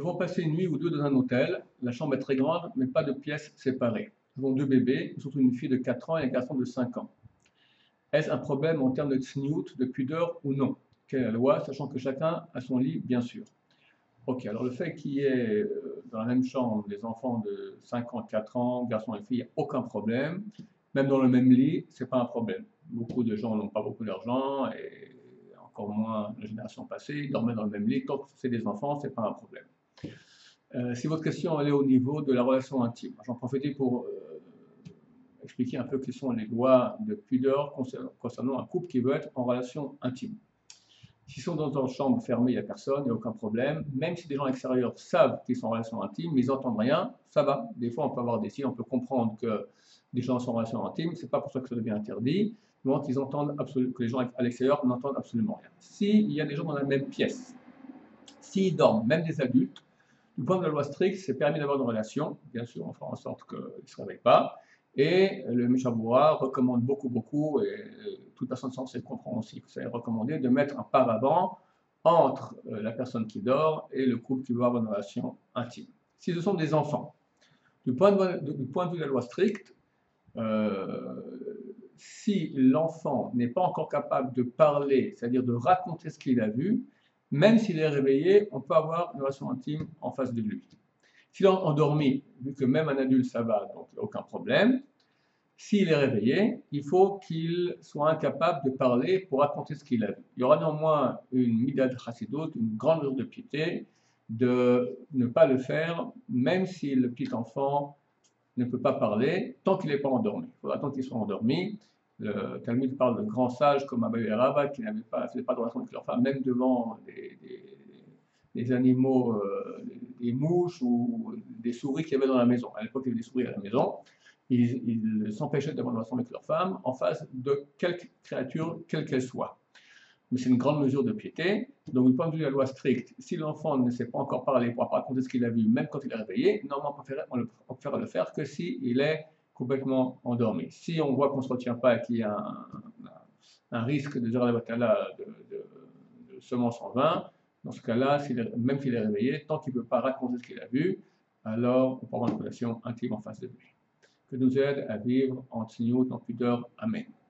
devons passer une nuit ou deux dans un hôtel. La chambre est très grande, mais pas de pièces séparées. Nous avons deux bébés, surtout une fille de 4 ans et un garçon de 5 ans. Est-ce un problème en termes de tsniout, de pudeur ou non? Quelle est la loi, sachant que chacun a son lit, bien sûr. Ok, alors le fait qu'il y ait dans la même chambre des enfants de 5 ans, 4 ans, garçons et filles, il n'y a aucun problème. Même dans le même lit, ce n'est pas un problème. Beaucoup de gens n'ont pas beaucoup d'argent et encore moins la génération passée, ils dormaient dans le même lit. Tant que c'est des enfants, ce n'est pas un problème. Si votre question elle est au niveau de la relation intime, j'en profite pour expliquer un peu quelles sont les lois de pudeur concernant un couple qui veut être en relation intime. S'ils sont dans une chambre fermée, il n'y a personne, il n'y a aucun problème. Même si des gens extérieurs savent qu'ils sont en relation intime, mais ils n'entendent rien, ça va. Des fois, on peut avoir des signes, on peut comprendre que des gens sont en relation intime, ce n'est pas pour ça que ça devient interdit, mais qu'ils entendent que les gens à l'extérieur n'entendent absolument rien. S'il y a des gens dans la même pièce, s'ils dorment, même des adultes, du point de la loi stricte, c'est permis d'avoir une relation. Bien sûr, on fera en sorte qu'ils ne se réveillent pas. Et le Mishaboura recommande beaucoup, et toute personne censée comprendre aussi que c'est recommandé de mettre un paravent entre la personne qui dort et le couple qui veut avoir une relation intime. Si ce sont des enfants, du point de vue de la loi stricte, si l'enfant n'est pas encore capable de parler, c'est-à-dire de raconter ce qu'il a vu, même s'il est réveillé, on peut avoir une relation intime en face de lui. S'il est endormi, vu que même un adulte ça va, donc il n'y a aucun problème, s'il est réveillé, il faut qu'il soit incapable de parler pour raconter ce qu'il a vu. Il y aura néanmoins une midad chassidut, une grande mesure de piété, de ne pas le faire, même si le petit enfant ne peut pas parler, tant qu'il n'est pas endormi. Il faudra attendre qu'il soit endormi. Le Talmud parle de grands sages comme Abaye et Rava qui n'avaient pas de relation avec leur femme, même devant des animaux, des mouches ou des souris qu'il y avait dans la maison. À l'époque, il y avait des souris à la maison. Ils s'empêchaient d'avoir une relation avec leur femme en face de quelque créature, quelle qu'elle soit. Mais c'est une grande mesure de piété. Donc, du point de vue de la loi stricte, si l'enfant ne sait pas encore parler, ne pourra pas raconter ce qu'il a vu, même quand il est réveillé, normalement, on préfère le faire que s'il est complètement endormi. Si on voit qu'on ne se retient pas et qu'il y a un risque de semence en vain, dans ce cas-là, même s'il est réveillé, tant qu'il ne peut pas raconter ce qu'il a vu, alors on peut avoir une relation intime en face de lui. Que nous aide à vivre en tignout, en pudeur. Amen.